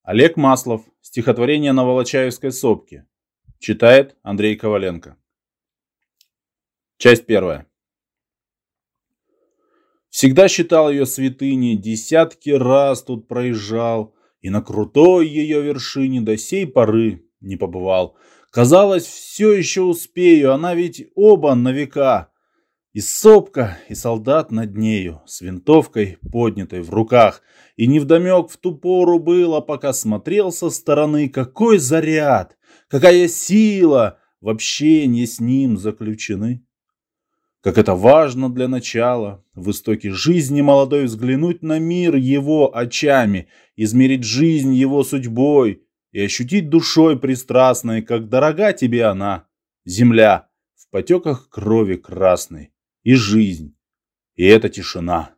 Олег Маслов. Стихотворение на Волочаевской сопке. Читает Андрей Коваленко. Часть первая. Всегда считал ее святыней, десятки раз тут проезжал, и на крутой ее вершине до сей поры не побывал. Казалось, все еще успею, она ведь оба на века. И сопка, и солдат над нею, с винтовкой поднятой в руках. И невдомек в ту пору было, пока смотрел со стороны, какой заряд, какая сила в общении с ним заключены. Как это важно для начала в истоке жизни молодой взглянуть на мир его очами, измерить жизнь его судьбой и ощутить душой пристрастной, как дорога тебе она, земля, в потеках крови красной. И жизнь, и эта тишина.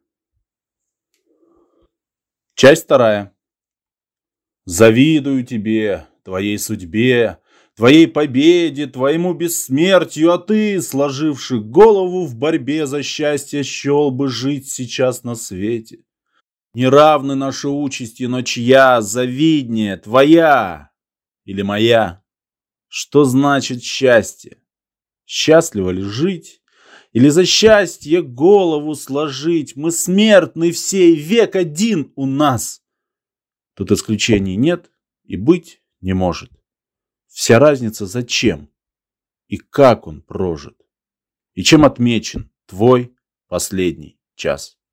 Часть вторая. Завидую тебе, твоей судьбе, твоей победе, твоему бессмертию, а ты, сложивши голову в борьбе за счастье, счел бы жить сейчас на свете. Неравны наши участи, но чья завиднее, твоя или моя? Что значит счастье? Счастливо ли жить? Или за счастье голову сложить? Мы смертны все, и век один у нас. Тут исключений нет и быть не может. Вся разница зачем и как он прожит. И чем отмечен твой последний час.